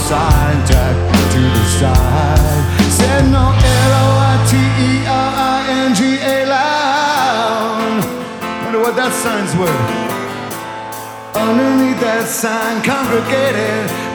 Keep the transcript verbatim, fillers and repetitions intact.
sign tacked to the side. Said no L O I T E R I N G A loud. Wonder what that sign's worth. Underneath that sign congregated